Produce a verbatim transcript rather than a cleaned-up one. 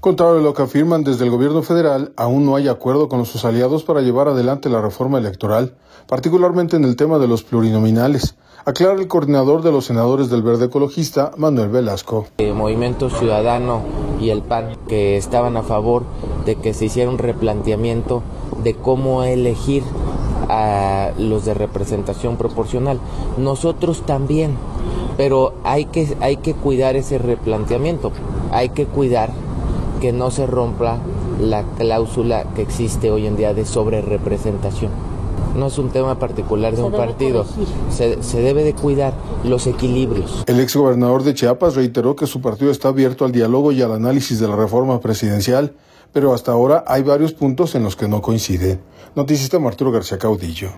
Contrario a lo que afirman desde el gobierno federal, aún no hay acuerdo con sus aliados para llevar adelante la reforma electoral, particularmente en el tema de los plurinominales, aclara el coordinador de los senadores del Verde Ecologista, Manuel Velasco. El Movimiento Ciudadano y el P A N, que estaban a favor de que se hiciera un replanteamiento de cómo elegir a los de representación proporcional. Nosotros también, pero hay que, hay que cuidar ese replanteamiento, hay que cuidar que no se rompa la cláusula que existe hoy en día de sobrerepresentación. No es un tema particular de un partido, se, se debe de cuidar los equilibrios. El exgobernador de Chiapas reiteró que su partido está abierto al diálogo y al análisis de la reforma presidencial, pero hasta ahora hay varios puntos en los que no coincide. Noticias de Arturo García Caudillo.